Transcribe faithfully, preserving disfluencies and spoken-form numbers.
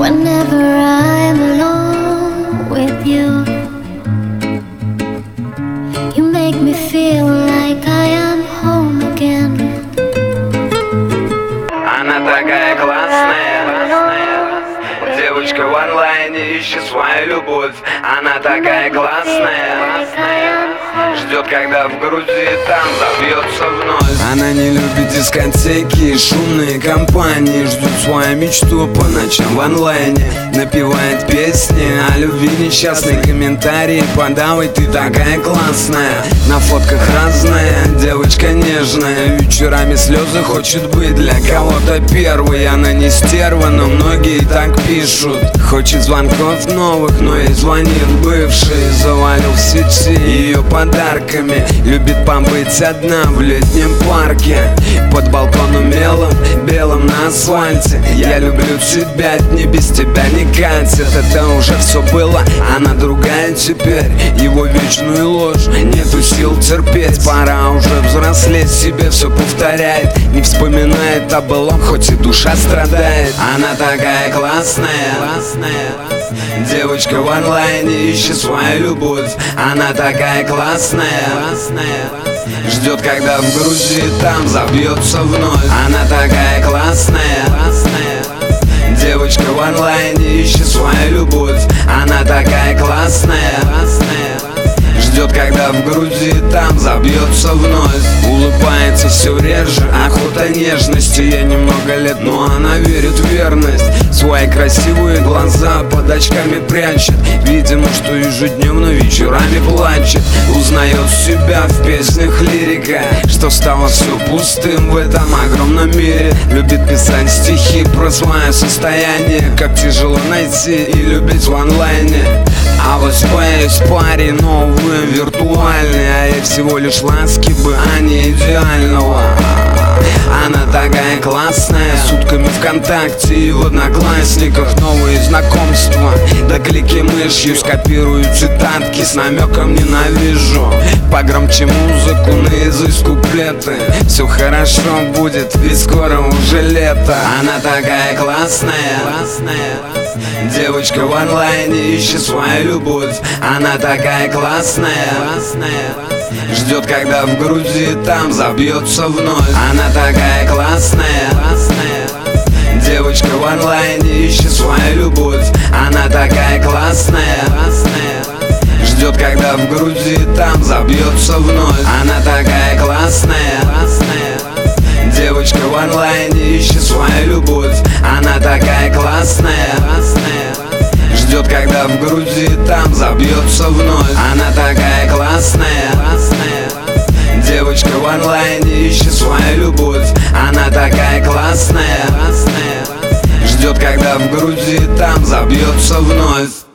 Whenever I'm alone with you, you make me feel like I am home again. Она такая классная, девочка в онлайне ищет свою любовь. Она такая классная, ждет, когда в груди там забьется вновь. Она не любит дискотеки и шумные компании, ждет свою мечту по ночам в онлайне. Напевает песни о любви, несчастные комментарии подавай, ты такая классная. На фотках разная, девочка нежная, вечерами слезы хочет быть для кого-то первой. Она не стерва, но многие так пишут. Хочет звонков новых, но ей звонит бывший. Завалил в сети ее подарками, любит побыть одна в летнем парке. Под балконом белым, белым на асфальте. Я люблю тебя, дни без тебя не катят. Это уже все было, она другая теперь. Его вечную ложь, нету сил терпеть. Пора уже взрослеть, себе все повторяет. Не вспоминает о былом, хоть и душа страдает. Она такая классная, девочка в онлайне ищет свою любовь. Она такая классная, ждет, когда в груди там забьется вновь. Она такая классная, девочка в онлайне ищет свою любовь. Она такая классная, ждет, когда в груди там забьется вновь. Улыбается все реже, охота нежности. Ей немного лет, но она верит в верность. Свои красивые глаза под очками прячет. Видимо, что ежедневно вечерами плачет. Узнает себя в песнях лирика, что стало все пустым в этом огромном мире. Любит писать стихи про свое состояние, как тяжело найти и любить в онлайне. А вот есть парень новый, виртуальный, а ей всего лишь ласки бы, а не идеального. Она такая классная, сутками ВКонтакте и в Одноклассниках новые знакомства. Да клики мышью скопирую цитатки с намеком ненавижу. Погромче музыку, наизусть куплеты. Все хорошо будет, ведь скоро уже лето. Она такая классная, девочка в онлайне ищет свою любовь. Она такая классная, ждет, когда в груди там забьется вновь. Она такая классная, девочка в онлайне ищет свою любовь. Она такая классная, ждет, когда в груди там забьется вновь. Она такая классная, девочка в онлайне ищет свою любовь. Она такая классная, ждет, когда в груди там забьется вновь. Она такая классная, девочка в онлайне ищет свою любовь. Она такая классная, ждет, когда в груди там забьется вновь.